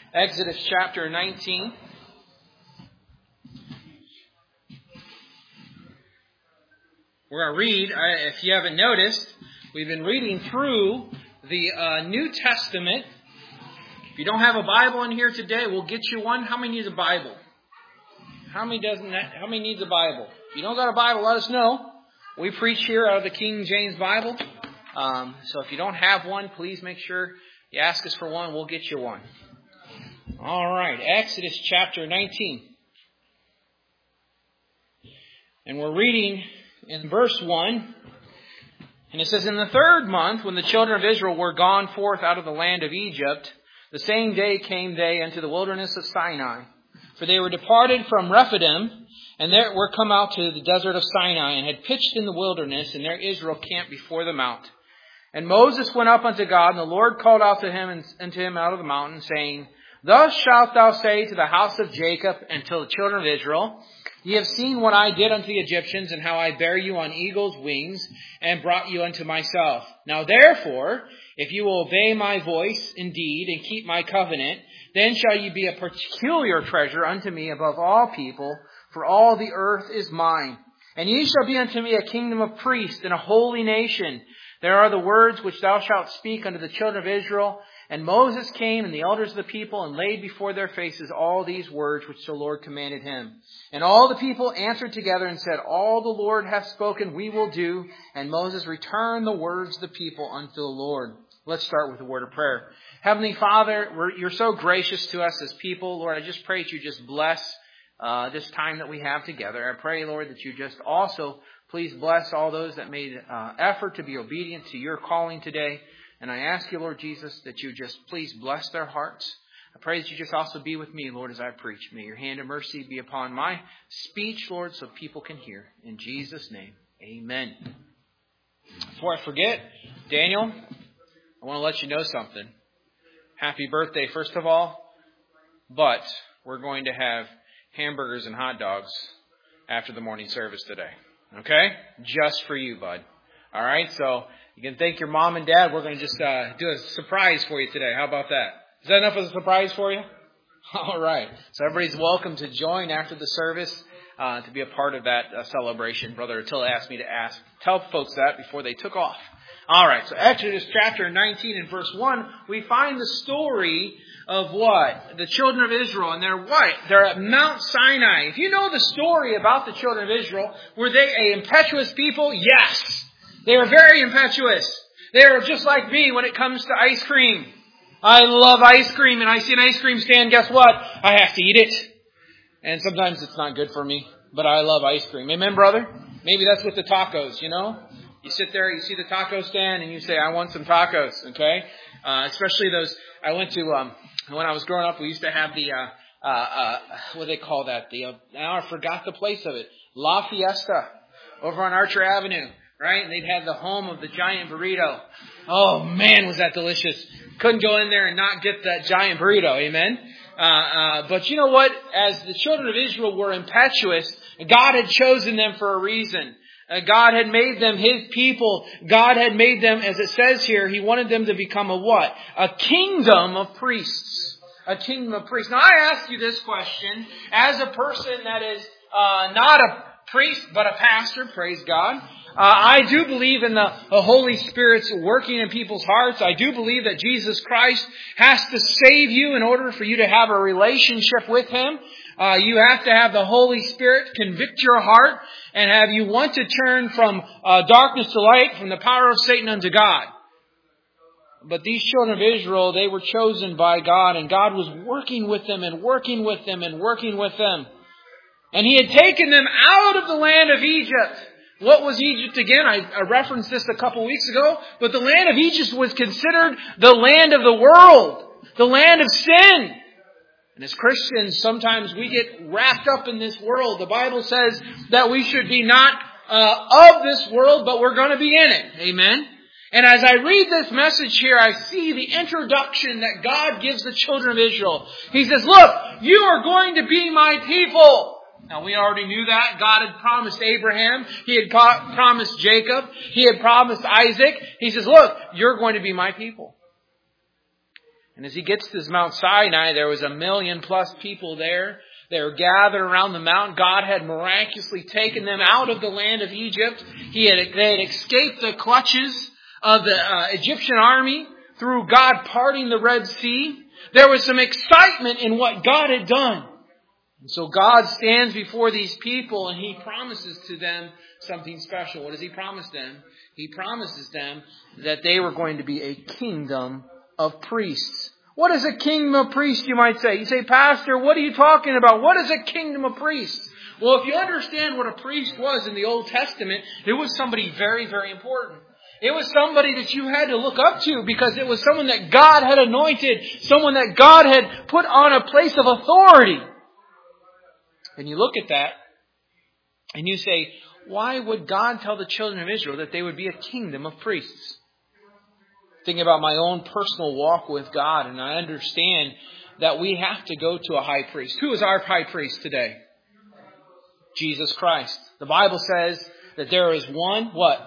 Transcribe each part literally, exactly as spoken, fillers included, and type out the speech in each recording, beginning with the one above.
Exodus chapter nineteen. We're going to read, if you haven't noticed, we've been reading through the uh, New Testament. If you don't have a Bible in here today, we'll get you one. How many needs a Bible? How many doesn't that, how many needs a Bible? If you don't got a Bible, let us know. We preach here out of the King James Bible. Um, so if you don't have one, please make sure you ask us for one. We'll get you one. All right, Exodus chapter nineteen. And we're reading in verse one. And it says, "In the third month, when the children of Israel were gone forth out of the land of Egypt, the same day came they unto the wilderness of Sinai. For they were departed from Rephidim, and there were come out to the desert of Sinai, and had pitched in the wilderness, and there Israel camped before the mount. And Moses went up unto God, and the Lord called out to him and unto him out of the mountain, saying, Thus shalt thou say to the house of Jacob and to the children of Israel, Ye have seen what I did unto the Egyptians, and how I bare you on eagle's wings, and brought you unto myself. Now therefore, if you will obey my voice indeed, and keep my covenant, then shall you be a peculiar treasure unto me above all people, for all the earth is mine. And ye shall be unto me a kingdom of priests, and a holy nation. There are the words which thou shalt speak unto the children of Israel. And Moses came, and the elders of the people, and laid before their faces all these words which the Lord commanded him. And all the people answered together and said, All the Lord hath spoken, we will do. And Moses returned the words of the people unto the Lord." Let's start with a word of prayer. Heavenly Father, we're, you're so gracious to us as people. Lord, I just pray that you just bless uh, this time that we have together. I pray, Lord, that you just also please bless all those that made uh, effort to be obedient to your calling today. And I ask you, Lord Jesus, that you just please bless their hearts. I pray that you just also be with me, Lord, as I preach. May your hand of mercy be upon my speech, Lord, so people can hear. In Jesus' name, amen. Before I forget, Daniel, I want to let you know something. Happy birthday, first of all. But we're going to have hamburgers and hot dogs after the morning service today. Okay? Just for you, bud. All right? So you can thank your mom and dad. We're going to just uh, do a surprise for you today. How about that? Is that enough of a surprise for you? All right. So everybody's welcome to join after the service uh, to be a part of that uh, celebration. Brother Attila asked me to ask, tell folks that before they took off. All right. So Exodus chapter nineteen and verse one, we find the story of what? The children of Israel. And they're what? They're at Mount Sinai. If you know the story about the children of Israel, were they an impetuous people? Yes. They were very impetuous. They are just like me when it comes to ice cream. I love ice cream, and I see an ice cream stand, guess what? I have to eat it. And sometimes it's not good for me, but I love ice cream. Amen, brother? Maybe that's with the tacos, you know? You sit there, you see the taco stand, and you say, I want some tacos, okay? Uh, especially those, I went to, um, when I was growing up, we used to have the, uh, uh, uh, what do they call that? The, uh, now I forgot the place of it. La Fiesta, over on Archer Avenue. Right? And they'd have the home of the giant burrito. Oh, man, was that delicious. Couldn't go in there and not get that giant burrito. Amen? Uh, uh, but you know what? As the children of Israel were impetuous, God had chosen them for a reason. Uh, God had made them His people. God had made them, as it says here, He wanted them to become a what? A kingdom of priests. A kingdom of priests. Now, I ask you this question. As a person that is uh, not a priest, but a pastor, praise God. Uh, I do believe in the, the Holy Spirit's working in people's hearts. I do believe that Jesus Christ has to save you in order for you to have a relationship with Him. Uh, you have to have the Holy Spirit convict your heart and have you want to turn from uh, darkness to light, from the power of Satan unto God. But these children of Israel, they were chosen by God, and God was working with them and working with them and working with them. And He had taken them out of the land of Egypt. What was Egypt again? I, I referenced this a couple weeks ago. But the land of Egypt was considered the land of the world. The land of sin. And as Christians, sometimes we get wrapped up in this world. The Bible says that we should be not uh, of this world, but we're going to be in it. Amen? And as I read this message here, I see the introduction that God gives the children of Israel. He says, look, you are going to be my people. Now, we already knew that. God had promised Abraham. He had promised Jacob. He had promised Isaac. He says, look, you're going to be my people. And as he gets to Mount Sinai, there was a million plus people there. They were gathered around the mountain. God had miraculously taken them out of the land of Egypt. He had, they had escaped the clutches of the uh, Egyptian army through God parting the Red Sea. There was some excitement in what God had done. And so God stands before these people and He promises to them something special. What does He promise them? He promises them that they were going to be a kingdom of priests. What is a kingdom of priests, you might say? You say, Pastor, what are you talking about? What is a kingdom of priests? Well, if you understand what a priest was in the Old Testament, it was somebody very, very important. It was somebody that you had to look up to because it was someone that God had anointed, someone that God had put on a place of authority. And you look at that and you say, why would God tell the children of Israel that they would be a kingdom of priests? Thinking about my own personal walk with God, and I understand that we have to go to a high priest. Who is our high priest today? Jesus Christ. The Bible says that there is one, what?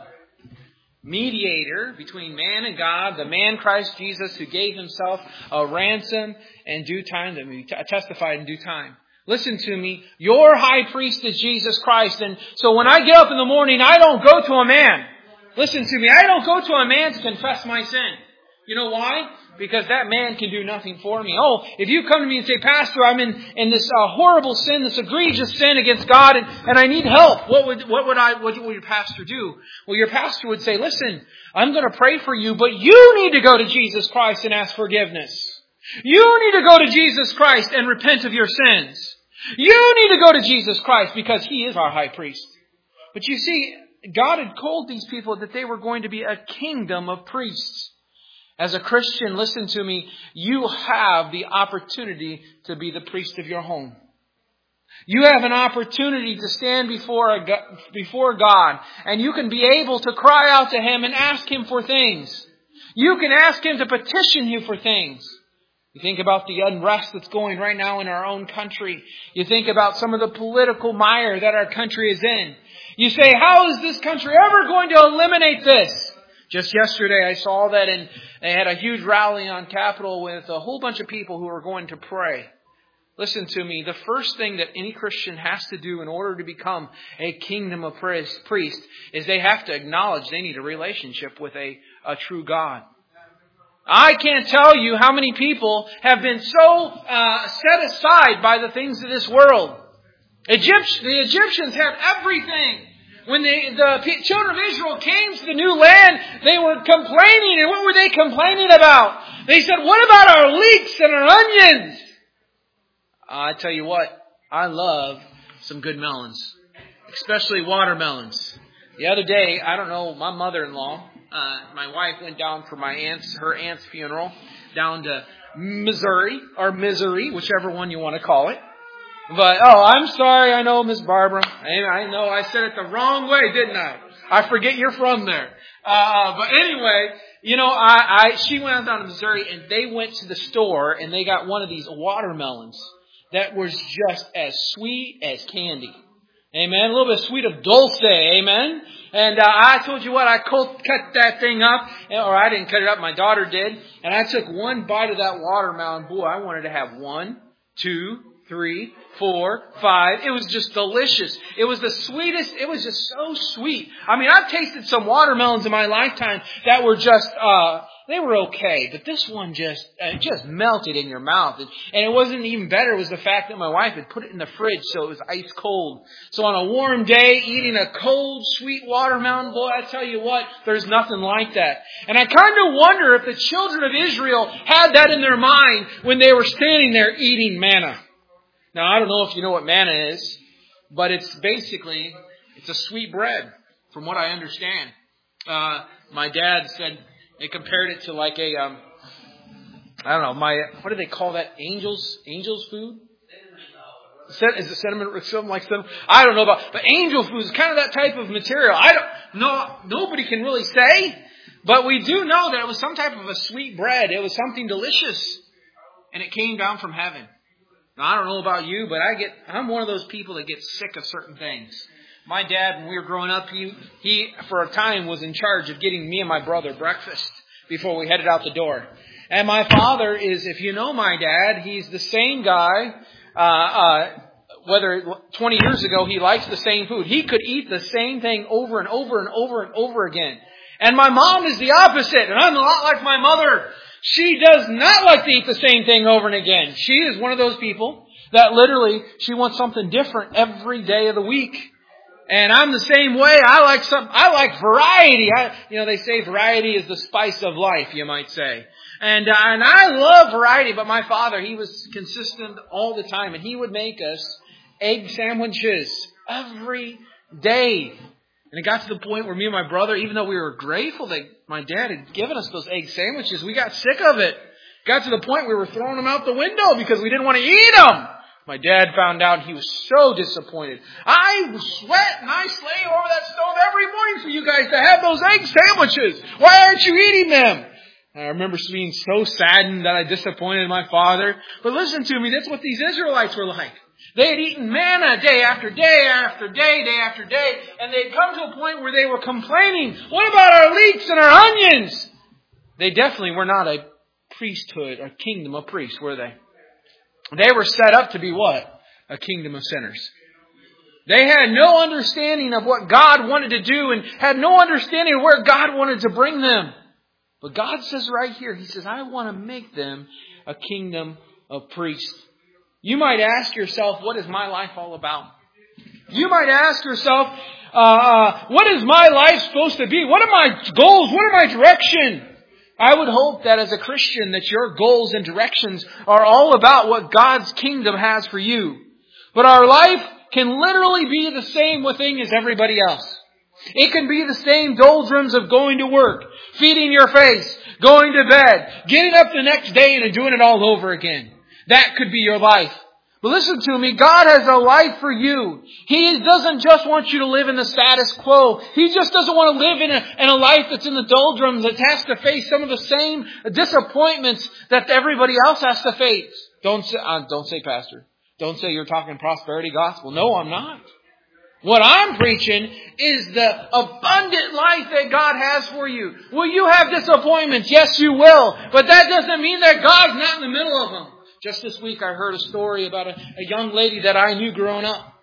Mediator between man and God, the man Christ Jesus, who gave Himself a ransom in due time, that we testified in due time. Listen to me. Your high priest is Jesus Christ. And so when I get up in the morning, I don't go to a man. Listen to me. I don't go to a man to confess my sin. You know why? Because that man can do nothing for me. Oh, if you come to me and say, Pastor, I'm in, in this uh, horrible sin, this egregious sin against God, and, and I need help. What would what would I what would your pastor do? Well, your pastor would say, listen, I'm going to pray for you, but you need to go to Jesus Christ and ask forgiveness. You need to go to Jesus Christ and repent of your sins. You need to go to Jesus Christ because He is our high priest. But you see, God had told these people that they were going to be a kingdom of priests. As a Christian, listen to me, you have the opportunity to be the priest of your home. You have an opportunity to stand before a, before God, and you can be able to cry out to Him and ask Him for things. You can ask Him to petition you for things. You think about the unrest that's going right now in our own country. You think about some of the political mire that our country is in. You say, how is this country ever going to eliminate this? Just yesterday I saw that and they had a huge rally on Capitol with a whole bunch of people who were going to pray. Listen to me. The first thing that any Christian has to do in order to become a kingdom of priest is they have to acknowledge they need a relationship with a, a true God. I can't tell you how many people have been so uh, set aside by the things of this world. Egypt, the Egyptians had everything. When they, the children of Israel came to the new land, they were complaining. And what were they complaining about? They said, what about our leeks and our onions? I tell you what, I love some good melons, especially watermelons. The other day, I don't know, my mother-in-law, uh, my wife went down for my aunt's, her aunt's funeral down to Missouri, or Misery, whichever one you want to call it. But, oh, I'm sorry, I know, Miss Barbara. I, I know I said it the wrong way, didn't I? I forget you're from there. Uh, but anyway, you know, I, I, she went down to Missouri and they went to the store and they got one of these watermelons that was just as sweet as candy. Amen. A little bit sweet of dulce. Amen. And uh, I told you what, I cut that thing up, or I didn't cut it up, my daughter did. And I took one bite of that watermelon. Boy, I wanted to have one, two, three, four, five. It was just delicious. It was the sweetest. It was just so sweet. I mean, I've tasted some watermelons in my lifetime that were just, uh, they were okay. But this one just, uh, just melted in your mouth. And, and it wasn't even better. It was the fact that my wife had put it in the fridge so it was ice cold. So on a warm day, eating a cold, sweet watermelon, boy, I tell you what, there's nothing like that. And I kind of wonder if the children of Israel had that in their mind when they were standing there eating manna. Now, I don't know if you know what manna is, but it's basically, it's a sweet bread, from what I understand. Uh, my dad said, they compared it to like a, um, I don't know, my, what do they call that? Angels, angels food? Is it cinnamon or something like cinnamon? I don't know about, but angel food is kind of that type of material. I don't know, nobody can really say, but we do know that it was some type of a sweet bread. It was something delicious, and it came down from heaven. Now, I don't know about you, but I get, I'm one of those people that gets sick of certain things. My dad, when we were growing up, he, he, for a time, was in charge of getting me and my brother breakfast before we headed out the door. And my father is, if you know my dad, he's the same guy, uh, uh, whether twenty years ago he likes the same food. He could eat the same thing over and over and over and over again. And my mom is the opposite, and I'm a lot like my mother. She does not like to eat the same thing over and again. She is one of those people that literally, she wants something different every day of the week. And I'm the same way. I like some, I like variety. I, you know, they say variety is the spice of life, you might say. And, uh, and I love variety, but my father, he was consistent all the time, and he would make us egg sandwiches every day. And it got to the point where me and my brother, even though we were grateful that my dad had given us those egg sandwiches, we got sick of it. Got to the point we were throwing them out the window because we didn't want to eat them. My dad found out, he was so disappointed. I sweat and I slay over that stove every morning for you guys to have those egg sandwiches. Why aren't you eating them? I remember being so saddened that I disappointed my father. But listen to me, that's what these Israelites were like. They had eaten manna day after day after day, day after day, and they had come to a point where they were complaining, what about our leeks and our onions? They definitely were not a priesthood, a kingdom of priests, were they? They were set up to be what? A kingdom of sinners. They had no understanding of what God wanted to do and had no understanding of where God wanted to bring them. But God says right here, He says, I want to make them a kingdom of priests. You might ask yourself, what is my life all about? You might ask yourself, uh, what is my life supposed to be? What are my goals? What are my direction? I would hope that as a Christian that your goals and directions are all about what God's kingdom has for you. But our life can literally be the same thing as everybody else. It can be the same doldrums of going to work, feeding your face, going to bed, getting up the next day and doing it all over again. That could be your life. But listen to me, God has a life for you. He doesn't just want you to live in the status quo. He just doesn't want to live in a, in a life that's in the doldrums, that has to face some of the same disappointments that everybody else has to face. Don't say, uh, don't say, Pastor. Don't say you're talking prosperity gospel. No, I'm not. What I'm preaching is the abundant life that God has for you. Will you have disappointments? Yes, you will. But that doesn't mean that God's not in the middle of them. Just this week I heard a story about a, a young lady that I knew growing up.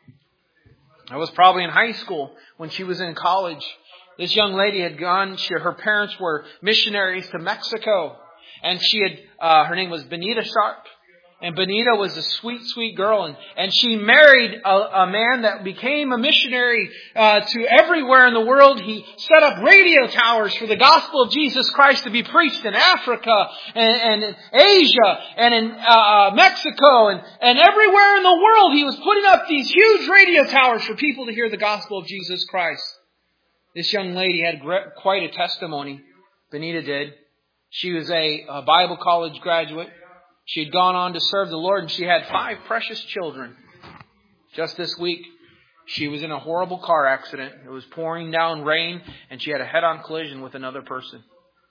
I was probably in high school when she was in college. This young lady had gone, she, her parents were missionaries to Mexico. And she had, uh, her name was Benita Sharp. And Benita was a sweet, sweet girl. And, and she married a, a man that became a missionary uh, to everywhere in the world. He set up radio towers for the gospel of Jesus Christ to be preached in Africa and, and in Asia and in uh, Mexico and, and everywhere in the world. He was putting up these huge radio towers for people to hear the gospel of Jesus Christ. This young lady had quite a testimony. Benita did. She was a, a Bible college graduate. She had gone on to serve the Lord, and she had five precious children. Just this week, she was in a horrible car accident. It was pouring down rain, and she had a head-on collision with another person.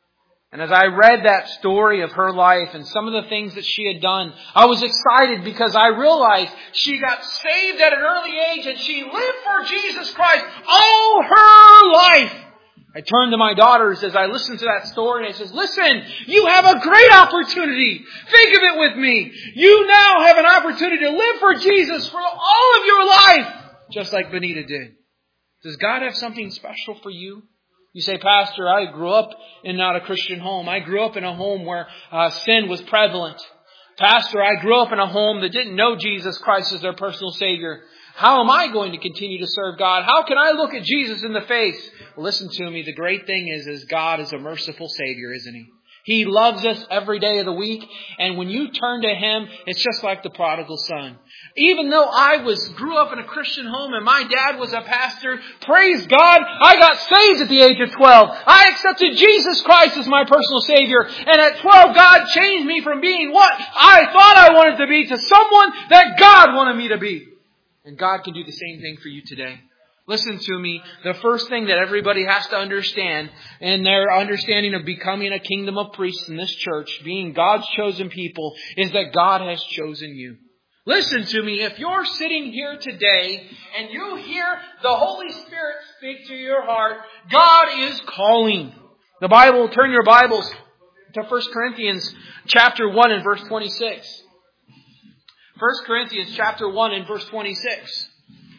And as I read that story of her life and some of the things that she had done, I was excited because I realized she got saved at an early age, and she lived for Jesus Christ all her life. I turned to my daughters as I listened to that story and I says, listen, you have a great opportunity. Think of it with me. You now have an opportunity to live for Jesus for all of your life, just like Benita did. Does God have something special for you? You say, Pastor, I grew up in not a Christian home. I grew up in a home where uh, sin was prevalent. Pastor, I grew up in a home that didn't know Jesus Christ as their personal Savior. How am I going to continue to serve God? How can I look at Jesus in the face? Well, listen to me. The great thing is, is God is a merciful Savior, isn't He? He loves us every day of the week. And when you turn to Him, it's just like the prodigal son. Even though I was grew up in a Christian home and my dad was a pastor, praise God, I got saved at the age of twelve. I accepted Jesus Christ as my personal Savior. And at twelve, God changed me from being what I thought I wanted to be to someone that God wanted me to be. And God can do the same thing for you today. Listen to me. The first thing that everybody has to understand in their understanding of becoming a kingdom of priests in this church, being God's chosen people, is that God has chosen you. Listen to me. If you're sitting here today and you hear the Holy Spirit speak to your heart, God is calling. The Bible, turn your Bibles to First Corinthians chapter one and verse twenty-six. First Corinthians chapter one and verse twenty-six.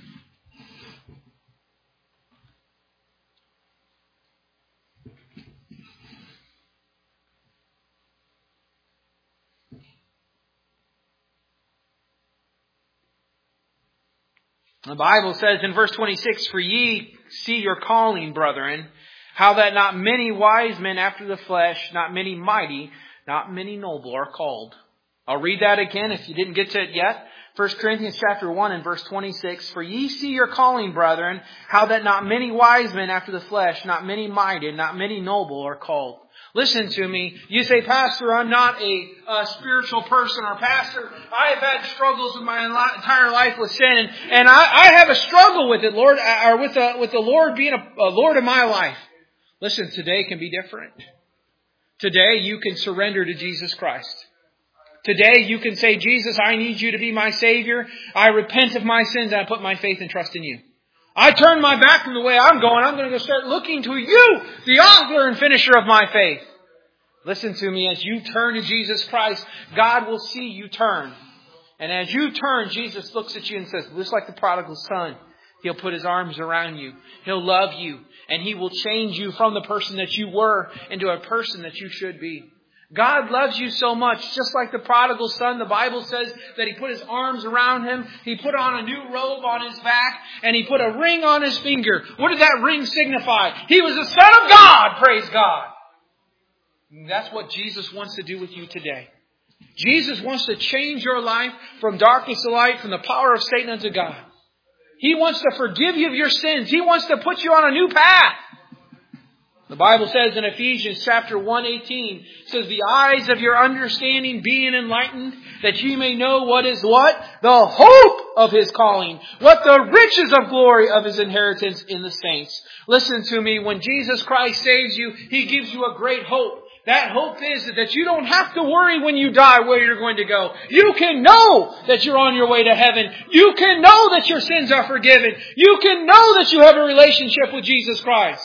The Bible says in verse twenty-six, "For ye see your calling, brethren, how that not many wise men after the flesh, not many mighty, not many noble are called." I'll read that again if you didn't get to it yet. First Corinthians chapter one and verse twenty-six, "For ye see your calling, brethren, how that not many wise men after the flesh, not many mighty, not many noble are called." Listen to me. You say, "Pastor, I'm not a, a spiritual person," or "Pastor, I have had struggles with my entire life with sin, and, and I, I have a struggle with it, Lord, or with the, with the Lord being a, a Lord of my life." Listen, today can be different. Today you can surrender to Jesus Christ. Today you can say, "Jesus, I need you to be my Savior. I repent of my sins and I put my faith and trust in you. I turn my back from the way I'm going. I'm going to go start looking to you, the author and finisher of my faith." Listen to me. As you turn to Jesus Christ, God will see you turn. And as you turn, Jesus looks at you and says, just like the prodigal son, He'll put His arms around you. He'll love you. And He will change you from the person that you were into a person that you should be. God loves you so much. Just like the prodigal son, the Bible says that He put His arms around him. He put on a new robe on his back. And He put a ring on his finger. What did that ring signify? He was the Son of God. Praise God. And that's what Jesus wants to do with you today. Jesus wants to change your life from darkness to light, from the power of Satan unto God. He wants to forgive you of your sins. He wants to put you on a new path. The Bible says in Ephesians chapter one eighteen, it says, "The eyes of your understanding being enlightened, that ye may know what is what? The hope of His calling. What the riches of glory of His inheritance in the saints." Listen to me. When Jesus Christ saves you, He gives you a great hope. That hope is that you don't have to worry when you die where you're going to go. You can know that you're on your way to heaven. You can know that your sins are forgiven. You can know that you have a relationship with Jesus Christ.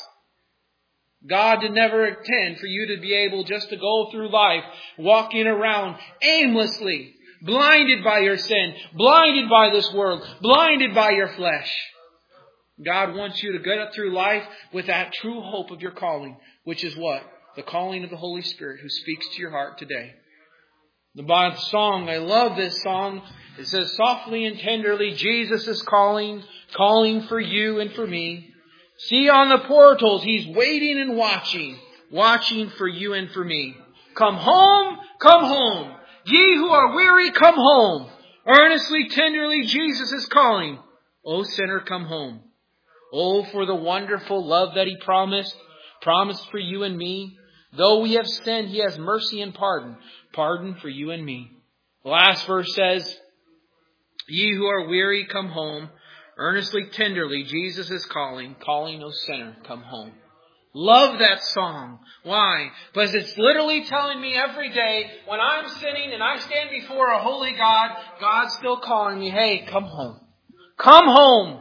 God did never intend for you to be able just to go through life walking around aimlessly, blinded by your sin, blinded by this world, blinded by your flesh. God wants you to get up through life with that true hope of your calling, which is what? The calling of the Holy Spirit who speaks to your heart today. The song, I love this song. It says, "Softly and tenderly, Jesus is calling, calling for you and for me. See on the portals, He's waiting and watching, watching for you and for me. Come home, come home. Ye who are weary, come home. Earnestly, tenderly, Jesus is calling. O sinner, come home. Oh, for the wonderful love that He promised, promised for you and me. Though we have sinned, He has mercy and pardon, pardon for you and me." The last verse says, "Ye who are weary, come home. Earnestly, tenderly, Jesus is calling, calling, O sinner, come home." Love that song. Why? Because it's literally telling me every day when I'm sinning and I stand before a holy God, God's still calling me, "Hey, come home. Come home."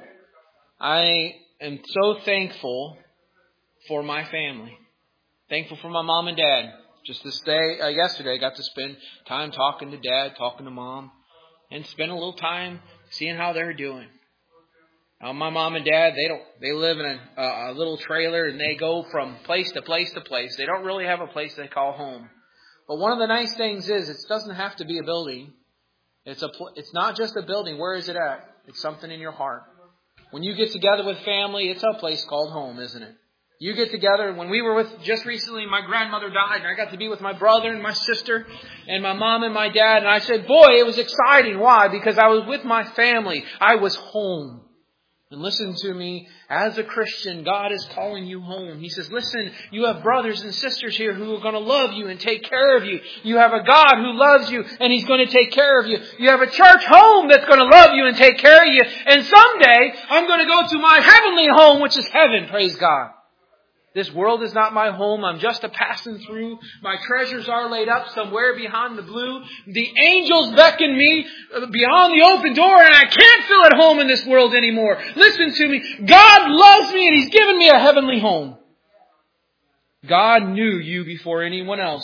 I am so thankful for my family. Thankful for my mom and dad. Just this day, uh, yesterday, I got to spend time talking to Dad, talking to Mom, and spend a little time seeing how they're doing. Uh, my mom and dad, they don't. They live in a, a little trailer, and they go from place to place to place. They don't really have a place they call home. But one of the nice things is, it doesn't have to be a building. It's a. It's not just a building. Where is it at? It's something in your heart. When you get together with family, it's a place called home, isn't it? You get together. When we were with, just recently, my grandmother died, and I got to be with my brother and my sister and my mom and my dad. And I said, boy, it was exciting. Why? Because I was with my family. I was home. And listen to me, as a Christian, God is calling you home. He says, listen, you have brothers and sisters here who are going to love you and take care of you. You have a God who loves you and He's going to take care of you. You have a church home that's going to love you and take care of you. And someday, I'm going to go to my heavenly home, which is heaven. Praise God. This world is not my home. I'm just a passing through. My treasures are laid up somewhere behind the blue. The angels beckon me beyond the open door, and I can't feel at home in this world anymore. Listen to me. God loves me, and He's given me a heavenly home. God knew you before anyone else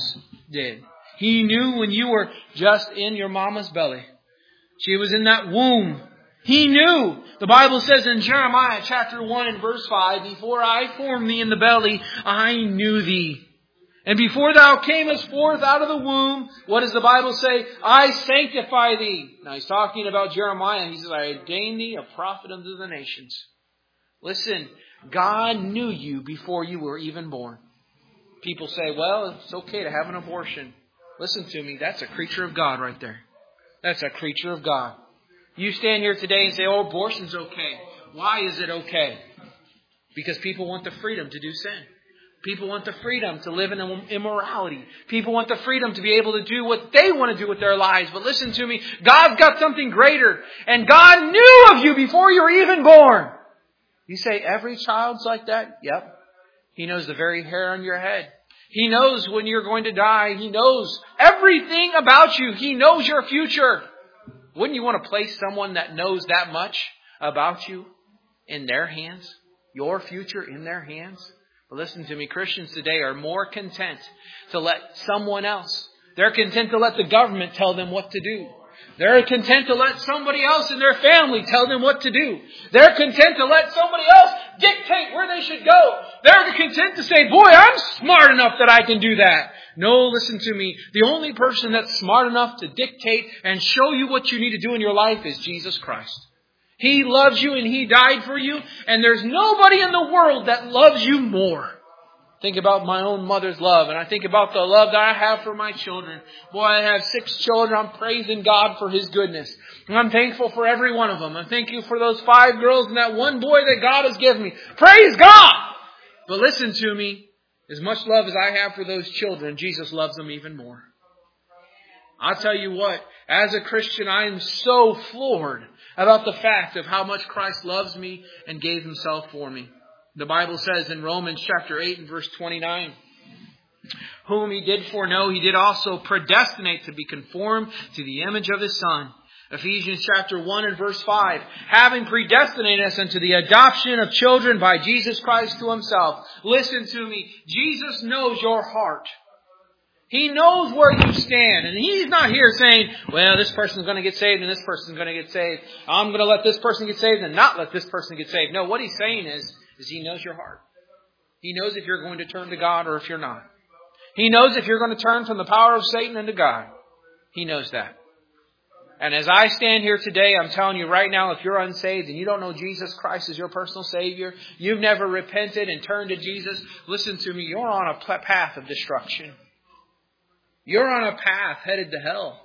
did. He knew when you were just in your mama's belly. She was in that womb. He knew. The Bible says in Jeremiah chapter one and verse five, before I formed thee in the belly, I knew thee. And before thou camest forth out of the womb, what does the Bible say? I sanctify thee. Now he's talking about Jeremiah. He says, I ordain thee a prophet unto the nations. Listen, God knew you before you were even born. People say, well, it's okay to have an abortion. Listen to me. That's a creature of God right there. That's a creature of God. You stand here today and say, oh, abortion's okay. Why is it okay? Because people want the freedom to do sin. People want the freedom to live in immorality. People want the freedom to be able to do what they want to do with their lives. But listen to me. God's got something greater. And God knew of you before you were even born. You say, every child's like that? Yep. He knows the very hair on your head. He knows when you're going to die. He knows everything about you. He knows your future. Wouldn't you want to place someone that knows that much about you in their hands? Your future in their hands? But listen to me, Christians today are more content to let someone else. They're content to let the government tell them what to do. They're content to let somebody else in their family tell them what to do. They're content to let somebody else dictate where they should go. They're content to say, boy, I'm smart enough that I can do that. No, listen to me. The only person that's smart enough to dictate and show you what you need to do in your life is Jesus Christ. He loves you and He died for you. And there's nobody in the world that loves you more. Think about my own mother's love. And I think about the love that I have for my children. Boy, I have six children. I'm praising God for His goodness. And I'm thankful for every one of them. I'm thankful for those five girls and that one boy that God has given me. Praise God! But listen to me. As much love as I have for those children, Jesus loves them even more. I'll tell you what, as a Christian, I am so floored about the fact of how much Christ loves me and gave Himself for me. The Bible says in Romans chapter eight and verse twenty-nine, whom He did foreknow, He did also predestinate to be conformed to the image of His Son. Ephesians chapter one and verse five, having predestinated us unto the adoption of children by Jesus Christ to Himself. Listen to me. Jesus knows your heart. He knows where you stand. And He's not here saying, well, this person's going to get saved and this person's going to get saved. I'm going to let this person get saved and not let this person get saved. No, what He's saying is, is He knows your heart. He knows if you're going to turn to God or if you're not. He knows if you're going to turn from the power of Satan into God. He knows that. And as I stand here today, I'm telling you right now, if you're unsaved and you don't know Jesus Christ as your personal Savior, you've never repented and turned to Jesus, listen to me, you're on a path of destruction. You're on a path headed to hell.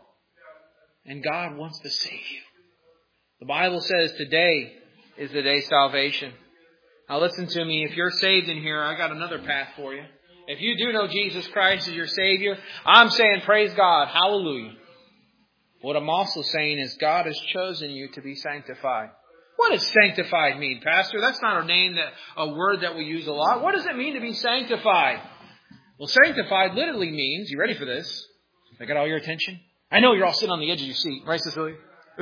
And God wants to save you. The Bible says today is the day of salvation. Now listen to me, if you're saved in here, I got another path for you. If you do know Jesus Christ as your Savior, I'm saying praise God, hallelujah. What I'm also saying is God has chosen you to be sanctified. What does sanctified mean, Pastor? That's not a name, that a word that we use a lot. What does it mean to be sanctified? Well, sanctified literally means, you ready for this? I got all your attention? I know you're all sitting on the edge of your seat, right, Cecilia?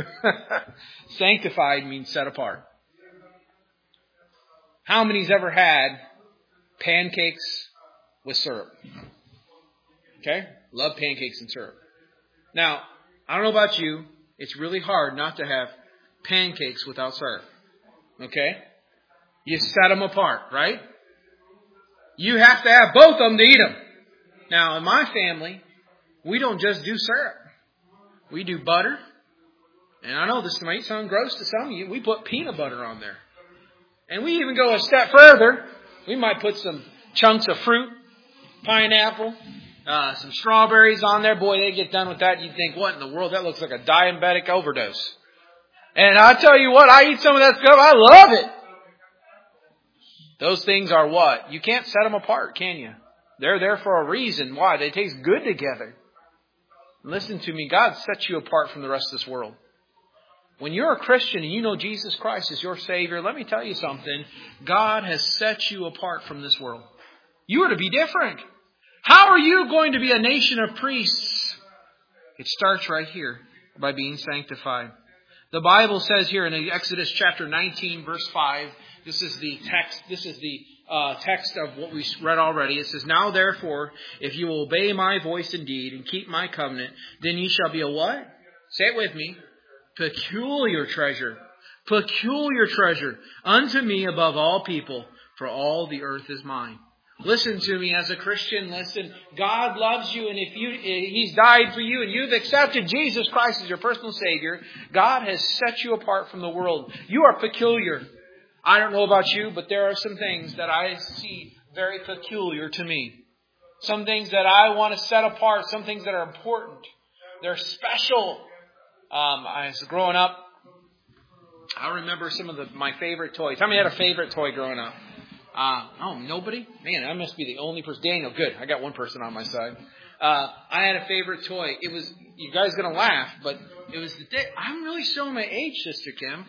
Sanctified means set apart. How many's ever had pancakes with syrup? Okay? Love pancakes and syrup. Now, I don't know about you. It's really hard not to have pancakes without syrup. Okay? You set them apart, right? You have to have both of them to eat them. Now, in my family, we don't just do syrup. We do butter. And I know this might sound gross to some of you. We put peanut butter on there. And we even go a step further. We might put some chunks of fruit, pineapple, uh, some strawberries on there. Boy, they get done with that. You think, what in the world? That looks like a diabetic overdose. And I tell you what, I eat some of that stuff. I love it. Those things are what? You can't set them apart, can you? They're there for a reason. Why? They taste good together. Listen to me. God sets you apart from the rest of this world. When you're a Christian and you know Jesus Christ is your Savior, let me tell you something. God has set you apart from this world. You are to be different. How are you going to be a nation of priests? It starts right here by being sanctified. The Bible says here in Exodus chapter nineteen, verse five, this is the text, this is the uh, text of what we read already. It says, "Now therefore, if you will obey my voice indeed and keep my covenant, then ye shall be a" what? Say it with me. "Peculiar treasure. Peculiar treasure unto me above all people, for all the earth is mine." Listen to me as a Christian. Listen, God loves you, and if you He's died for you, and you've accepted Jesus Christ as your personal Savior, God has set you apart from the world. You are peculiar. I don't know about you, but there are some things that I see very peculiar to me. Some things that I want to set apart. Some things that are important. They're special. Um, I was growing up, I remember some of the, my favorite toys. How many had a favorite toy growing up? Uh, oh, nobody? Man, I must be the only person. Daniel, good. I got one person on my side. Uh, I had a favorite toy. It was, you guys are going to laugh, but it was the day. I'm really showing my age, Sister Kim.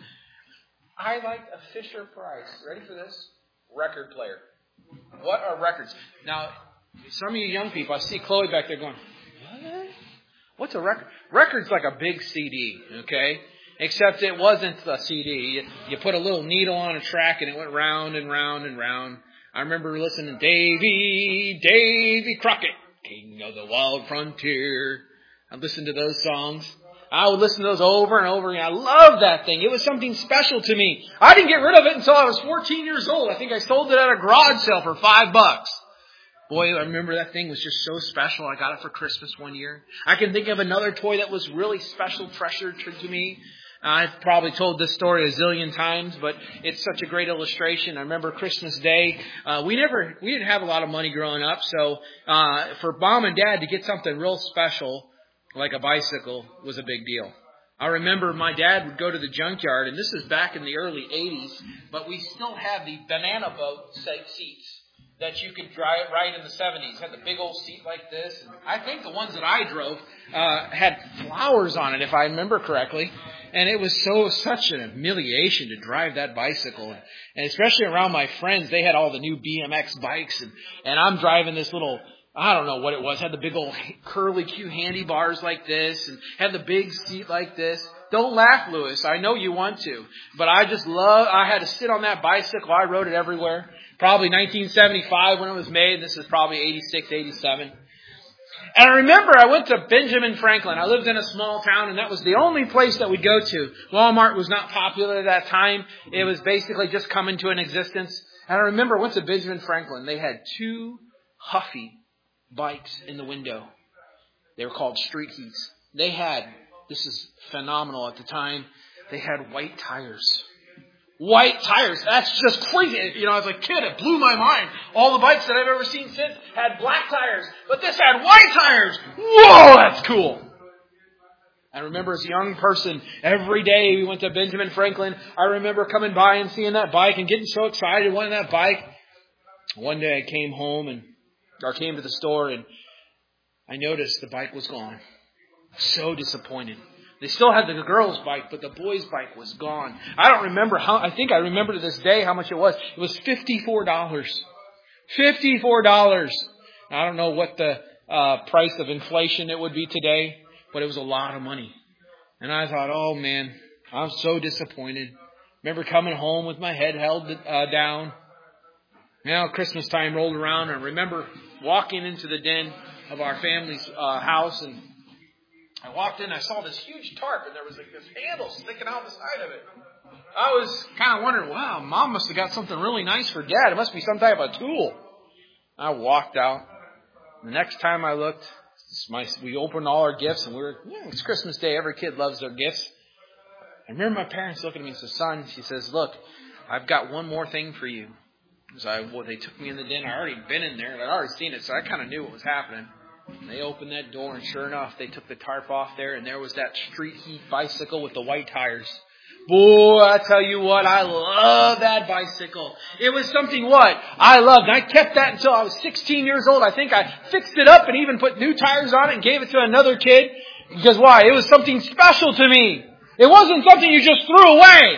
I liked a Fisher Price. Ready for this? Record player. What are records? Now, some of you young people, I see Chloe back there going, what? What's a record? Record's like a big C D, okay? Except it wasn't a C D. You, you put a little needle on a track and it went round and round and round. I remember listening to Davy, Davy Crockett, King of the Wild Frontier. I listened to those songs. I would listen to those over and over again. I loved that thing. It was something special to me. I didn't get rid of it until I was fourteen years old. I think I sold it at a garage sale for five bucks. Boy, I remember that thing was just so special. I got it for Christmas one year. I can think of another toy that was really special, treasured to me. I've probably told this story a zillion times, but it's such a great illustration. I remember Christmas Day. Uh, we never, we didn't have a lot of money growing up, so uh, for Mom and Dad to get something real special, like a bicycle, was a big deal. I remember my dad would go to the junkyard, and this is back in the early eighties, but we still have the banana boat seats that you could drive right in the seventies. Had the big old seat like this. And I think the ones that I drove uh, had flowers on it, if I remember correctly. And it was so such an humiliation to drive that bicycle. And especially around my friends, they had all the new B M X bikes. And, and I'm driving this little, I don't know what it was, had the big old curly Q handlebars like this. And had the big seat like this. Don't laugh, Lewis. I know you want to. But I just love, I had to sit on that bicycle. I rode it everywhere. Probably nineteen seventy-five when it was made. This is probably eighty-six, eighty-seven. And I remember I went to Benjamin Franklin. I lived in a small town, and that was the only place that we'd go to. Walmart was not popular at that time. It was basically just coming to an existence. And I remember I went to Benjamin Franklin. They had two Huffy bikes in the window. They were called Street Heats. They had, this is phenomenal at the time, they had white tires. White tires. That's just crazy. You know, as a kid, it blew my mind. All the bikes that I've ever seen since had black tires, but this had white tires. Whoa, that's cool. I remember as a young person, every day we went to Benjamin Franklin. I remember coming by and seeing that bike and getting so excited wanting that bike. One day I came home and, or came to the store and I noticed the bike was gone. So disappointed. They still had the girls' bike, but the boys' bike was gone. I don't remember how, I think I remember to this day how much it was. It was fifty-four dollars. fifty-four dollars. I don't know what the uh, price of inflation it would be today, but it was a lot of money. And I thought, oh man, I'm so disappointed. Remember coming home with my head held uh, down. Now Christmas time rolled around, and I remember walking into the den of our family's uh, house, and I walked in, I saw this huge tarp, and there was like this handle sticking out the side of it. I was kind of wondering, wow, Mom must have got something really nice for Dad. It must be some type of tool. I walked out. The next time I looked, my, we opened all our gifts, and we were, yeah, it's Christmas Day. Every kid loves their gifts. I remember my parents looking at me and said, son, she says, look, I've got one more thing for you. So I, well, they took me in the den. I already been in there, and I'd already seen it, so I kind of knew what was happening. And they opened that door, and sure enough, they took the tarp off there, and there was that Street Heat bicycle with the white tires. Boy, I tell you what, I love that bicycle. It was something what I loved. And I kept that until I was sixteen years old. I think I fixed it up and even put new tires on it and gave it to another kid. Because why? It was something special to me. It wasn't something you just threw away.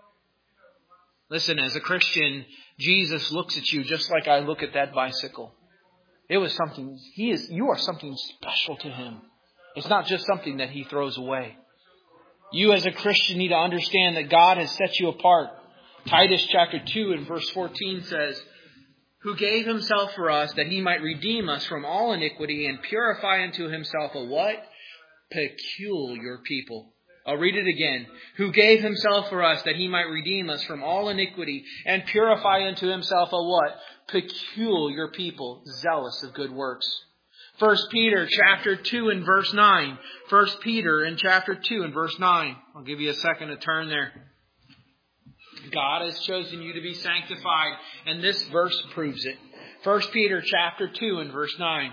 Listen, as a Christian, Jesus looks at you just like I look at that bicycle. It was something, he is, you are something special to Him. It's not just something that He throws away. You as a Christian need to understand that God has set you apart. Titus chapter two and verse fourteen says, who gave himself for us that he might redeem us from all iniquity and purify unto himself a what? Peculiar people. I'll read it again. Who gave himself for us that he might redeem us from all iniquity and purify unto himself a what? Peculiar people, zealous of good works. First Peter chapter two and verse nine. First Peter in chapter two and verse nine. I'll give you a second to turn there. God has chosen you to be sanctified, and this verse proves it. First Peter chapter two and verse nine.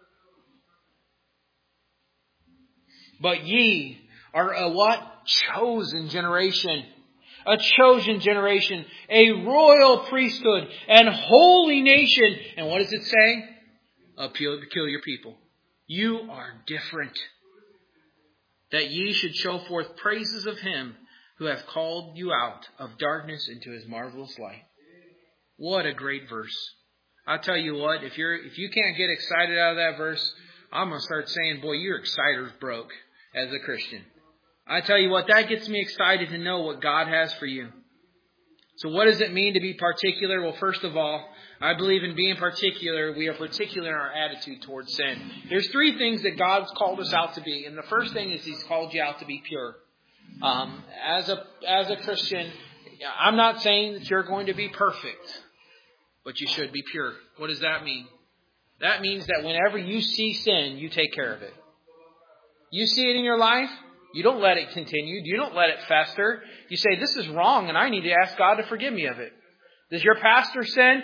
But ye are a what? Chosen generation. A chosen generation. A royal priesthood. And holy nation. And what does it say? A peculiar people. You are different. That ye should show forth praises of him who hath called you out of darkness into his marvelous light. What a great verse. I'll tell you what, if you're if you can't get excited out of that verse, I'm going to start saying, boy, your exciter's broke as a Christian. I tell you what, that gets me excited to know what God has for you. So what does it mean to be particular? Well, first of all, I believe in being particular, we are particular in our attitude towards sin. There's three things that God's called us out to be. And the first thing is He's called you out to be pure. Um, as a as a Christian, I'm not saying that you're going to be perfect, but you should be pure. What does that mean? That means that whenever you see sin, you take care of it. You see it in your life, you don't let it continue. You don't let it fester. You say, this is wrong and I need to ask God to forgive me of it. Does your pastor sin?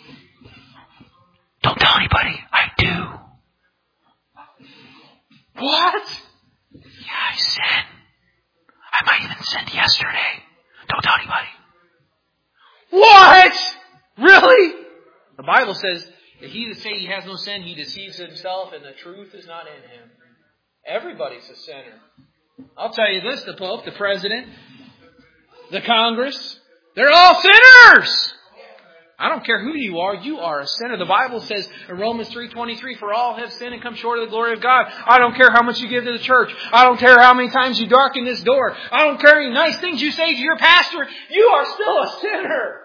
Don't tell anybody. I do. What? Yeah, I sin. I might even sinned yesterday. Don't tell anybody. What? Really? The Bible says that he that say he has no sin, he deceives himself and the truth is not in him. Everybody's a sinner. I'll tell you this, the Pope, the President, the Congress, they're all sinners. I don't care who you are, you are a sinner. The Bible says in Romans three twenty-three, for all have sinned and come short of the glory of God. I don't care how much you give to the church. I don't care how many times you darken this door. I don't care any nice things you say to your pastor. You are still a sinner.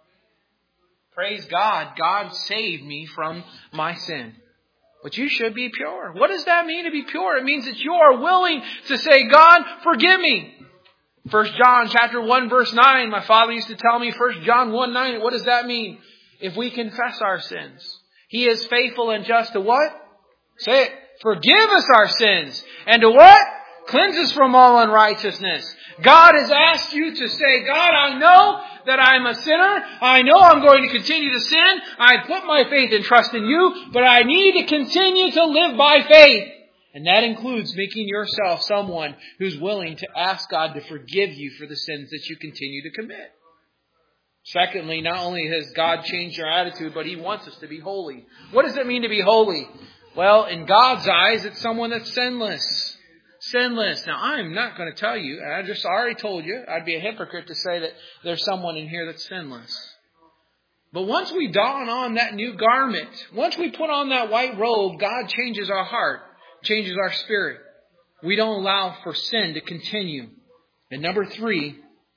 Praise God. God saved me from my sin. But you should be pure. What does that mean to be pure? It means that you are willing to say, God, forgive me. First John chapter one verse nine. My father used to tell me First John one nine. What does that mean? If we confess our sins, He is faithful and just to what? Say it. Forgive us our sins. And to what? Cleanse us from all unrighteousness. God has asked you to say, God, I know that I'm a sinner. I know I'm going to continue to sin. I put my faith and trust in you, but I need to continue to live by faith. And that includes making yourself someone who's willing to ask God to forgive you for the sins that you continue to commit. Secondly, not only has God changed our attitude, but He wants us to be holy. What does it mean to be holy? Well, in God's eyes, it's someone that's sinless. Sinless. Now, I'm not going to tell you, and I just already told you, I'd be a hypocrite to say that there's someone in here that's sinless. But once we don on that new garment, once we put on that white robe, God changes our heart, changes our spirit. We don't allow for sin to continue. And number three,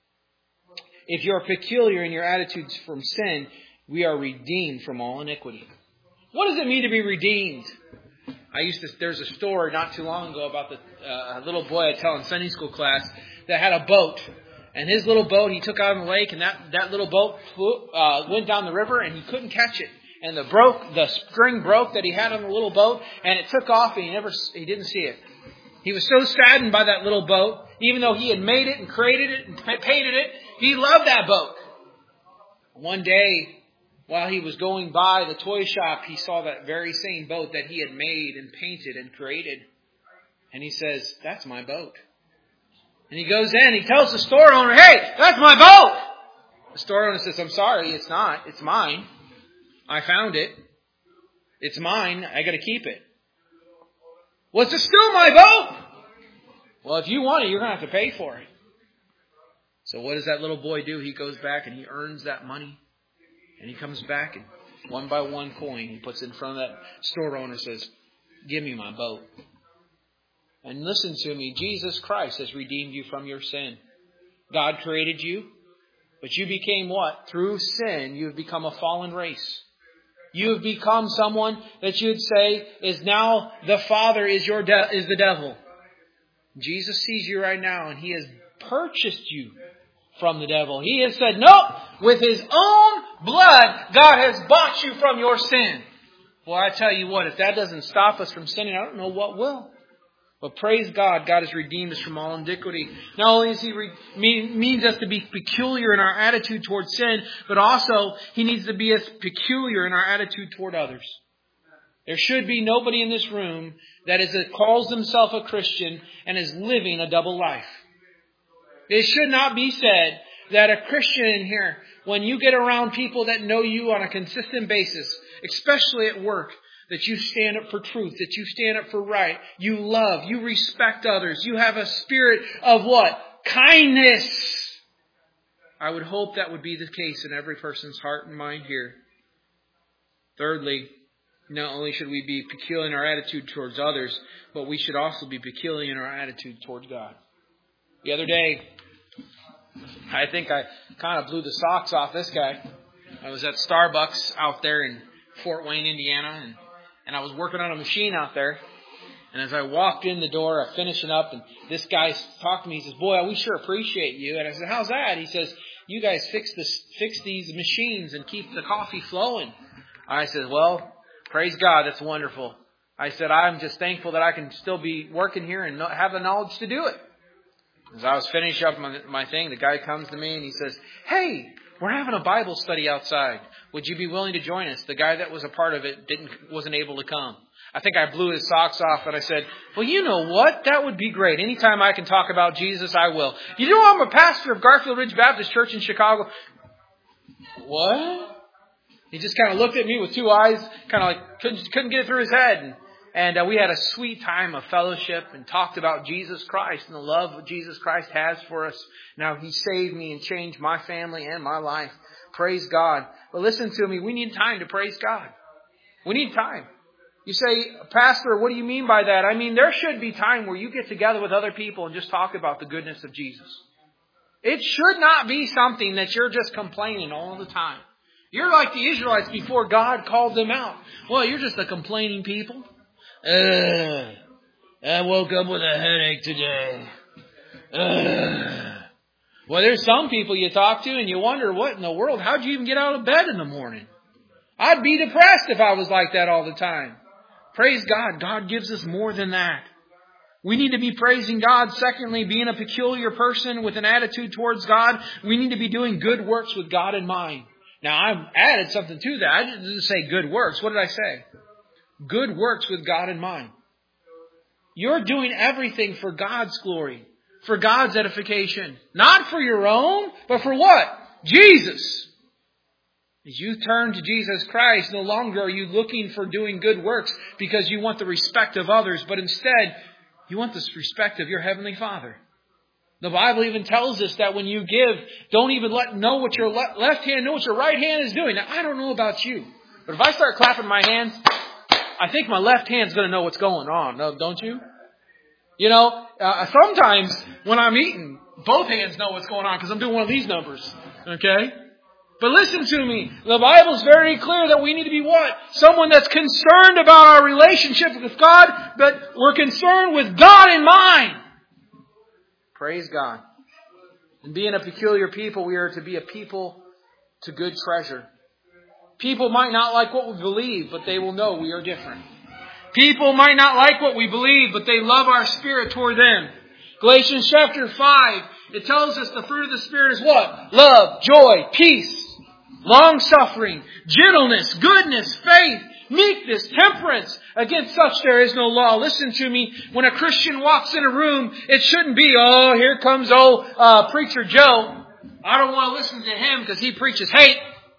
if you're peculiar in your attitudes from sin, we are redeemed from all iniquity. What does it mean to be redeemed? I used to, there's a story not too long ago about the uh, little boy I tell in Sunday school class that had a boat. And his little boat, he took out on the lake, and that, that little boat flew, uh, went down the river, and he couldn't catch it. And the broke, the string broke that he had on the little boat, and it took off, and he never, he didn't see it. He was so saddened by that little boat, even though he had made it and created it and painted it, he loved that boat. One day, while he was going by the toy shop, he saw that very same boat that he had made and painted and created. And he says, that's my boat. And he goes in, he tells the store owner, hey, that's my boat. The store owner says, I'm sorry, it's not. It's mine. I found it. It's mine. I got to keep it. Well, it's still my boat. Well, if you want it, you're going to have to pay for it. So what does that little boy do? He goes back and he earns that money. And he comes back and one by one coin he puts in front of that store owner and says, give me my boat. And listen to me, Jesus Christ has redeemed you from your sin. God created you, but you became what? Through sin, you have become a fallen race. You have become someone that you'd say is now the Father is your de- is the devil. Jesus sees you right now and He has purchased you from the devil. He has said, nope, with His own blood, God has bought you from your sin. Well, I tell you what, if that doesn't stop us from sinning, I don't know what will. But praise God, God has redeemed us from all iniquity. Not only does He re- mean, means us to be peculiar in our attitude towards sin, but also He needs to be as peculiar in our attitude toward others. There should be nobody in this room that is a, calls himself a Christian and is living a double life. It should not be said that a Christian in here, when you get around people that know you on a consistent basis, especially at work, that you stand up for truth, that you stand up for right, you love, you respect others, you have a spirit of what? Kindness. I would hope that would be the case in every person's heart and mind here. Thirdly, not only should we be peculiar in our attitude towards others, but we should also be peculiar in our attitude towards God. The other day, I think I kind of blew the socks off this guy. I was at Starbucks out there in Fort Wayne, Indiana, and, and I was working on a machine out there. And as I walked in the door, I'm finishing up, and this guy talked to me. He says, boy, we sure appreciate you. And I said, how's that? He says, you guys fix this, fix these machines and keep the coffee flowing. I said, well, praise God, that's wonderful. I said, I'm just thankful that I can still be working here and have the knowledge to do it. As I was finishing up my, my thing, the guy comes to me and he says, hey, we're having a Bible study outside. Would you be willing to join us? The guy that was a part of it didn't wasn't able to come. I think I blew his socks off and I said, well, you know what? That would be great. Anytime I can talk about Jesus, I will. You know, I'm a pastor of Garfield Ridge Baptist Church in Chicago. What? He just kind of looked at me with two eyes, kind of like couldn't, couldn't get it through his head. And, and uh, we had a sweet time of fellowship and talked about Jesus Christ and the love that Jesus Christ has for us. Now He saved me and changed my family and my life. Praise God. But listen to me, we need time to praise God. We need time. You say, Pastor, what do you mean by that? I mean, there should be time where you get together with other people and just talk about the goodness of Jesus. It should not be something that you're just complaining all the time. You're like the Israelites before God called them out. Well, you're just a complaining people. Uh, I woke up with a headache today. Uh. Well, there's some people you talk to and you wonder, what in the world? How'd you even get out of bed in the morning? I'd be depressed if I was like that all the time. Praise God. God gives us more than that. We need to be praising God. Secondly, being a peculiar person with an attitude towards God. We need to be doing good works with God in mind. Now, I've added something to that. I didn't say good works. What did I say? Good works with God in mind. You're doing everything for God's glory, for God's edification. Not for your own, but for what? Jesus. As you turn to Jesus Christ, no longer are you looking for doing good works because you want the respect of others, but instead, you want the respect of your Heavenly Father. The Bible even tells us that when you give, don't even let know what your le- left hand, know what your right hand is doing. Now, I don't know about you, but if I start clapping my hands, I think my left hand's going to know what's going on. No, don't you? You know, uh, sometimes when I'm eating, both hands know what's going on because I'm doing one of these numbers. Okay? But listen to me. The Bible's very clear that we need to be what? Someone that's concerned about our relationship with God, but we're concerned with God in mind. Praise God. And being a peculiar people, we are to be a people to good treasure. People might not like what we believe, but they will know we are different. People might not like what we believe, but they love our spirit toward them. Galatians chapter five, it tells us the fruit of the Spirit is what? Love, joy, peace, long-suffering, gentleness, goodness, faith, meekness, temperance. Against such there is no law. Listen to me. When a Christian walks in a room, it shouldn't be, oh, here comes old uh, Preacher Joe. I don't want to listen to him because he preaches hate.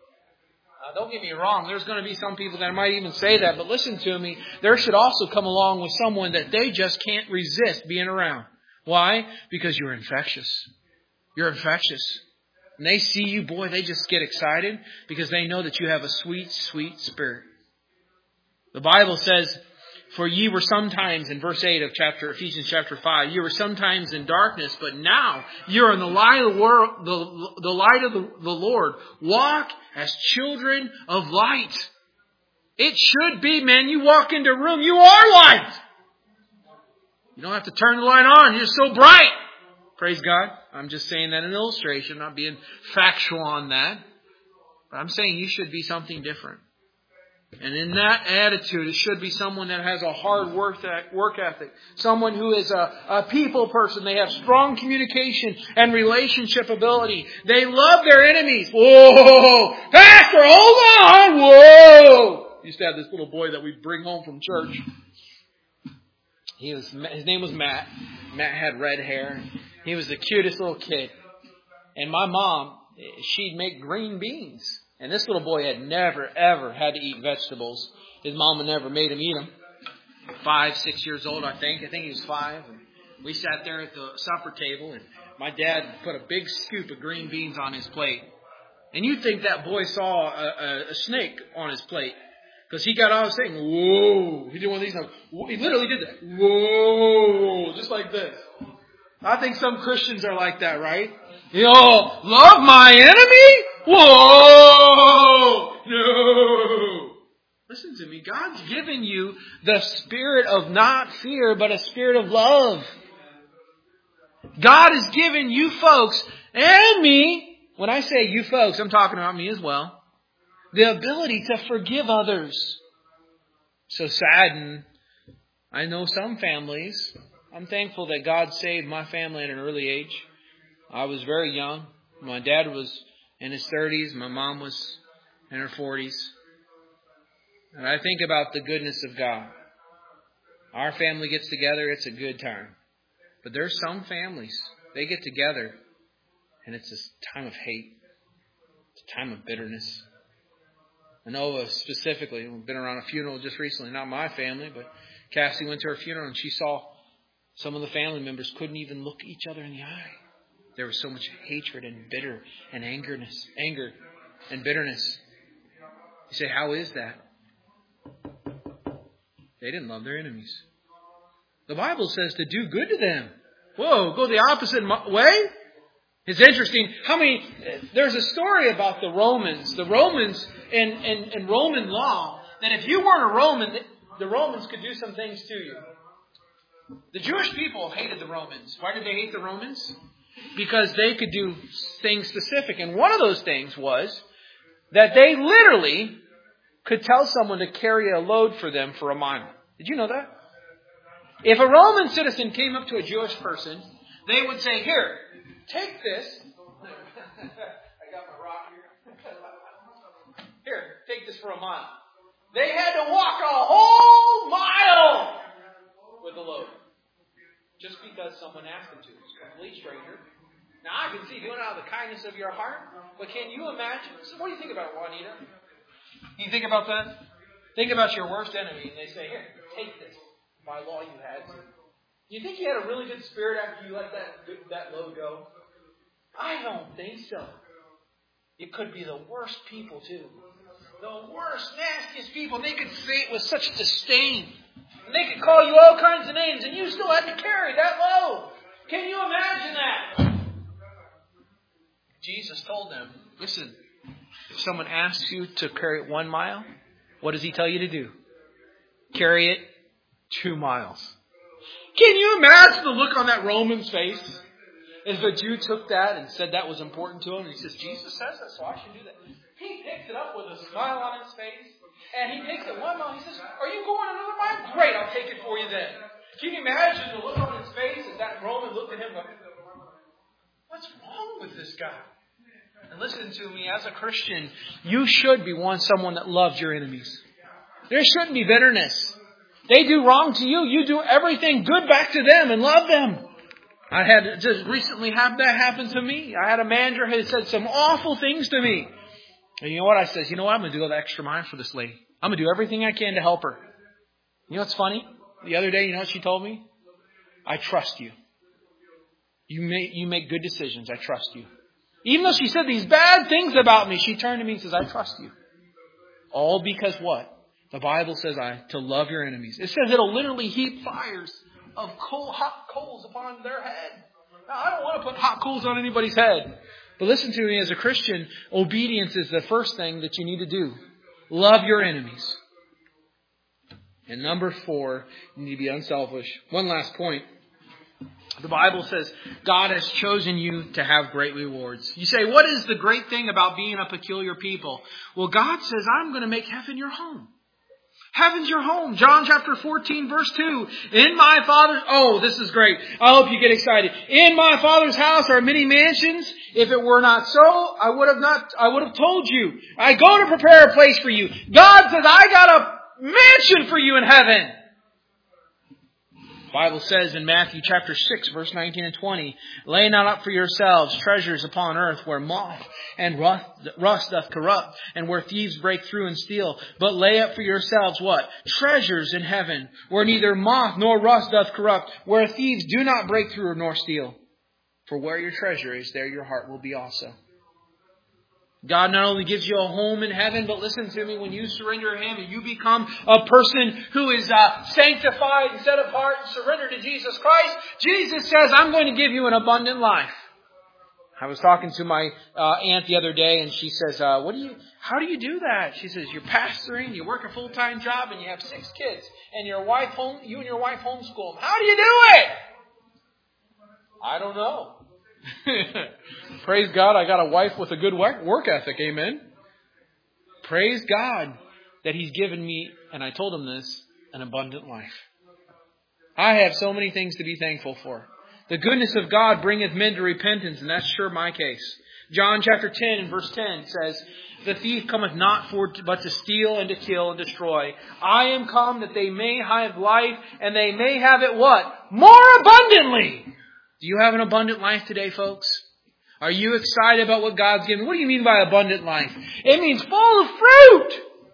Uh, don't get me wrong. There's going to be some people that might even say that. But listen to me. There should also come along with someone that they just can't resist being around. Why? Because you're infectious. You're infectious. When they see you, boy, they just get excited because they know that you have a sweet, sweet spirit. The Bible says, for ye were sometimes, in verse eight of chapter Ephesians chapter five, you were sometimes in darkness, but now you're in the light of the world, the, the light of the, the Lord. Walk as children of light. It should be, man, you walk into a room, you are light. You don't have to turn the light on. You're so bright. Praise God. I'm just saying that in illustration. I'm not being factual on that. But I'm saying you should be something different. And in that attitude, it should be someone that has a hard work work ethic. Someone who is a, a people person. They have strong communication and relationship ability. They love their enemies. Whoa! Pastor, hold on! Whoa! Used to have this little boy that we'd bring home from church. He was his name was Matt. Matt had red hair. He was the cutest little kid. And my mom, she'd make green beans. And this little boy had never, ever had to eat vegetables. His mama never made him eat them. Five, six years old, I think. I think he was five. And we sat there at the supper table, and my dad put a big scoop of green beans on his plate. And you'd think that boy saw a, a, a snake on his plate. Because he got out saying, whoa. He did one of these. He literally did that. Whoa. Just like this. I think some Christians are like that, right? You know, love my enemy? Whoa! No! Listen to me. God's given you the spirit of not fear, but a spirit of love. God has given you folks and me, when I say you folks, I'm talking about me as well, the ability to forgive others. So saddened, I know some families. I'm thankful that God saved my family at an early age. I was very young. My dad was in his thirties. My mom was in her forties. And I think about the goodness of God. Our family gets together, it's a good time. But there's some families, they get together, and it's a time of hate. It's a time of bitterness. I know specifically, we've been around a funeral just recently, not my family, but Cassie went to her funeral and she saw some of the family members couldn't even look each other in the eye. There was so much hatred and bitter and angerness, anger and bitterness. You say, how is that? They didn't love their enemies. The Bible says to do good to them. Whoa, go the opposite way? It's interesting how many, there's a story about the Romans. The Romans in, in, in Roman law, that if you weren't a Roman, the Romans could do some things to you. The Jewish people hated the Romans. Why did they hate the Romans? Because they could do things specific. And one of those things was that they literally could tell someone to carry a load for them for a mile. Did you know that? If a Roman citizen came up to a Jewish person, they would say, here, take this. I got my rock here. Here, take this for a mile. They had to walk a whole mile with a load. Just because someone asked them to. It's a complete stranger. Now, I can see doing it out of the kindness of your heart. But can you imagine? So what do you think about Juanita? You think about that? Think about your worst enemy. And they say, here, take this. By law, you had to. You think you had a really good spirit after you let that, that load go? I don't think so. It could be the worst people, too. The worst, nastiest people. They could say it with such disdain. And they could call you all kinds of names, and you still had to carry that load. Can you imagine that? Jesus told them, listen, if someone asks you to carry it one mile, what does he tell you to do? Carry it two miles. Can you imagine the look on that Roman's face? As the Jew took that and said that was important to him, and he says, Jesus says that, so I should do that. He picks it up with a smile on his face. And he takes it one mile. He says, are you going another mile? Great, I'll take it for you then. Can you imagine the look on his face as that Roman looked at him like, what's wrong with this guy? And listen to me, as a Christian, you should be one someone that loves your enemies. There shouldn't be bitterness. They do wrong to you. You do everything good back to them and love them. I had just recently have that happen to me. I had a manager who said some awful things to me. And you know what? I said, you know what? I'm going to do the extra mile for this lady. I'm going to do everything I can to help her. You know what's funny? The other day, you know what she told me? I trust you. You make, you make good decisions. I trust you. Even though she said these bad things about me, she turned to me and says, I trust you. All because what? The Bible says I to love your enemies. It says it'll literally heap fires of coal, hot coals upon their head. Now, I don't want to put hot coals on anybody's head. But listen to me, as a Christian, obedience is the first thing that you need to do. Love your enemies. And number four, you need to be unselfish. One last point. The Bible says God has chosen you to have great rewards. You say, what is the great thing about being a peculiar people? Well, God says, I'm going to make heaven your home. Heaven's your home. John chapter fourteen, verse two. In my Father's... Oh, this is great. I hope you get excited. In my Father's house are many mansions. If it were not so, I would have not... I would have told you. I go to prepare a place for you. God says, I got a mansion for you in heaven. The Bible says in Matthew chapter six, verse nineteen and twenty, lay not up for yourselves treasures upon earth where moth and rust, rust doth corrupt and where thieves break through and steal. But lay up for yourselves what? Treasures in heaven where neither moth nor rust doth corrupt, where thieves do not break through nor steal. For where your treasure is, there your heart will be also. God not only gives you a home in heaven, but listen to me, when you surrender to Him and you become a person who is uh, sanctified and set apart and surrendered to Jesus Christ, Jesus says, I'm going to give you an abundant life. I was talking to my uh, aunt the other day, and she says, uh, "What do you? How do you do that?" She says, "You're pastoring, you work a full-time job, and you have six kids, and your wife home, you and your wife homeschool them. How do you do it?" I don't know. Praise God, I got a wife with a good work ethic. Amen. Praise God that He's given me, and I told Him this, an abundant life. I have so many things to be thankful for. The goodness of God bringeth men to repentance, and that's sure my case. John chapter ten and verse ten says, the thief cometh not for but to steal and to kill and destroy. I am come that they may have life, and they may have it what? More abundantly. Do you have an abundant life today, folks? Are you excited about what God's given? What do you mean by abundant life? It means full of fruit.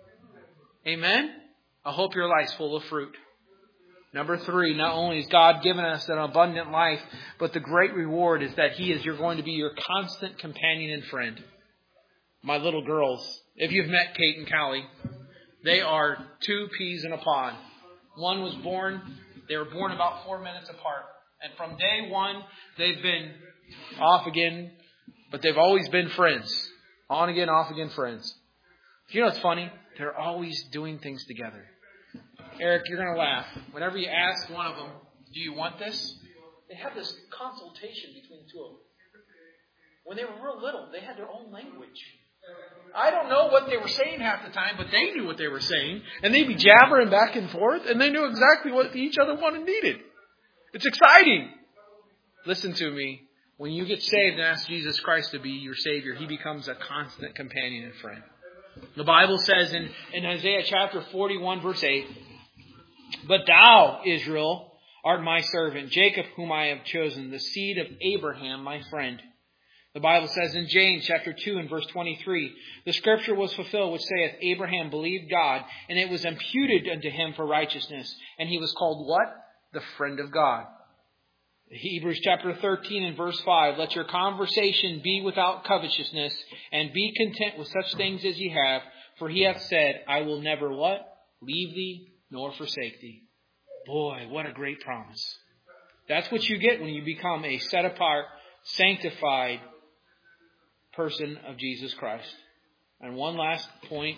Amen? I hope your life's full of fruit. Number three, not only has God given us an abundant life, but the great reward is that He is you're going to be your constant companion and friend. My little girls, if you've met Kate and Callie, they are two peas in a pod. One was born, they were born about four minutes apart. And from day one, they've been off again, but they've always been friends. On again, off again friends. You know what's funny? They're always doing things together. Eric, you're going to laugh. Whenever you ask one of them, do you want this? They have this consultation between the two of them. When they were real little, they had their own language. I don't know what they were saying half the time, but they knew what they were saying. And they'd be jabbering back and forth, and they knew exactly what each other wanted and needed. It's exciting. Listen to me. When you get saved and ask Jesus Christ to be your Savior, He becomes a constant companion and friend. The Bible says in, in Isaiah chapter forty-one, verse eight, but thou, Israel, art my servant, Jacob whom I have chosen, the seed of Abraham, my friend. The Bible says in James chapter two and verse twenty-three, the scripture was fulfilled which saith, Abraham believed God, and it was imputed unto him for righteousness. And he was called what? The friend of God. Hebrews chapter thirteen and verse five, let your conversation be without covetousness, and be content with such things as ye have, for He hath said, I will never what? Leave thee nor forsake thee. Boy, what a great promise. That's what you get when you become a set apart, sanctified person of Jesus Christ. And one last point.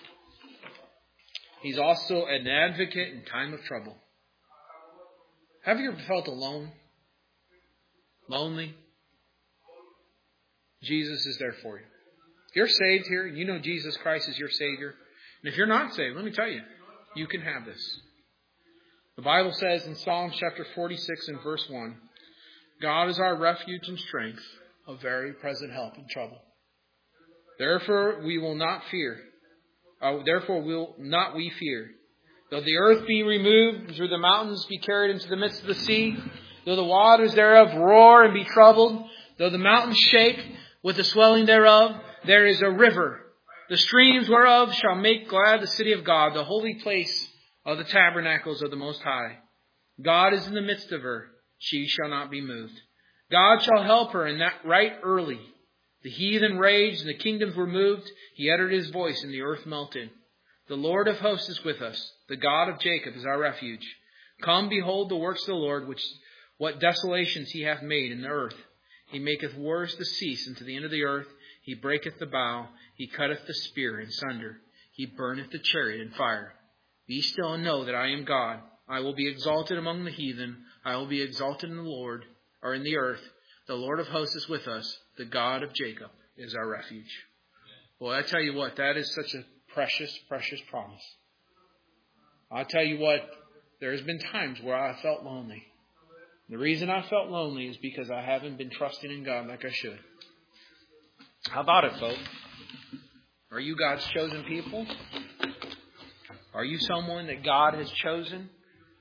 He's also an advocate in time of trouble. Have you ever felt alone? Lonely? Jesus is there for you. If you're saved here and you know Jesus Christ is your Savior, and if you're not saved, let me tell you, you can have this. The Bible says in Psalm chapter forty-six and verse one, God is our refuge and strength, a very present help in trouble. Therefore we will not fear. Uh, therefore will not we fear. Though the earth be removed, through the mountains be carried into the midst of the sea, though the waters thereof roar and be troubled, though the mountains shake with the swelling thereof, there is a river, the streams whereof shall make glad the city of God, the holy place of the tabernacles of the Most High. God is in the midst of her, she shall not be moved. God shall help her in that right early. The heathen raged and the kingdoms were moved. He uttered His voice and the earth melted. The Lord of hosts is with us. The God of Jacob is our refuge. Come, behold the works of the Lord, which what desolations He hath made in the earth. He maketh wars to cease unto the end of the earth. He breaketh the bow. He cutteth the spear in sunder. He burneth the chariot in fire. Be still and know that I am God. I will be exalted among the heathen. I will be exalted in the Lord, or in the earth. The Lord of hosts is with us. The God of Jacob is our refuge. Well, I tell you what, that is such a precious, precious promise. I'll tell you what, there has been times where I felt lonely. The reason I felt lonely is because I haven't been trusting in God like I should. How about it, folks? Are you God's chosen people? Are you someone that God has chosen?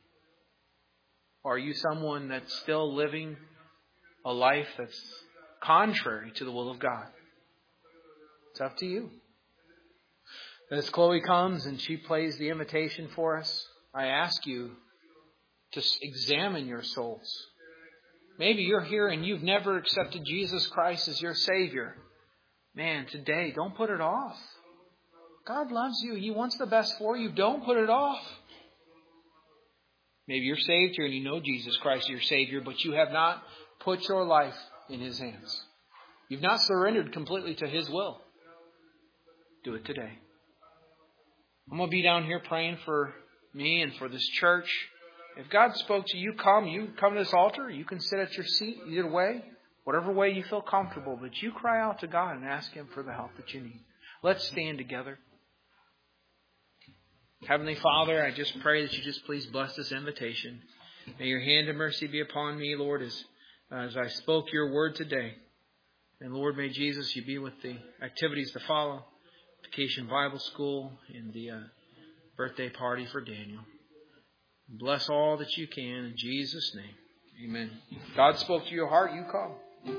Or are you someone that's still living a life that's contrary to the will of God? It's up to you. As Chloe comes and she plays the invitation for us, I ask you to examine your souls. Maybe you're here and you've never accepted Jesus Christ as your Savior. Man, today, don't put it off. God loves you. He wants the best for you. Don't put it off. Maybe you're saved here and you know Jesus Christ is your Savior, but you have not put your life in His hands. You've not surrendered completely to His will. Do it today. I'm going to be down here praying for me and for this church. If God spoke to you, come. You come to this altar. You can sit at your seat either way. Whatever way you feel comfortable. But you cry out to God and ask Him for the help that you need. Let's stand together. Heavenly Father, I just pray that you just please bless this invitation. May your hand of mercy be upon me, Lord, as, as I spoke your word today. And Lord, may Jesus, you be with the activities to follow. Vacation Bible School and the uh, birthday party for Daniel. Bless all that you can in Jesus' name. Amen. God spoke to your heart, you come.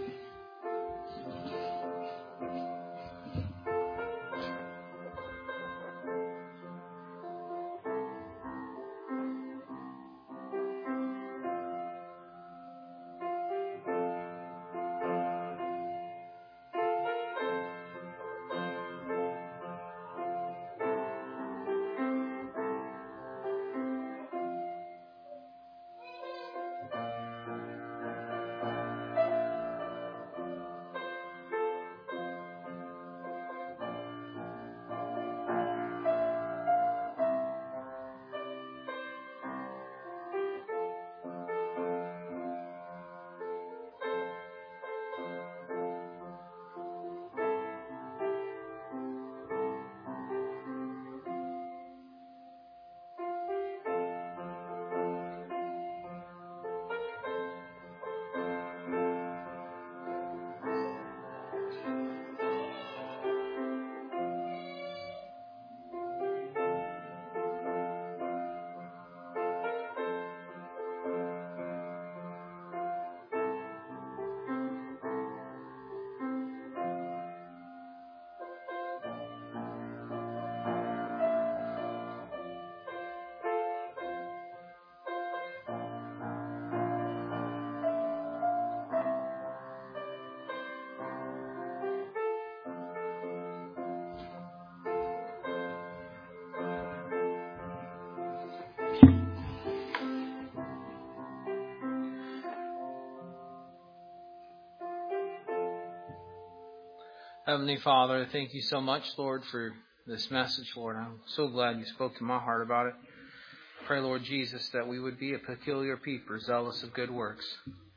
Heavenly Father, thank you so much, Lord, for this message, Lord. I'm so glad you spoke to my heart about it. Pray, Lord Jesus, that we would be a peculiar people, zealous of good works.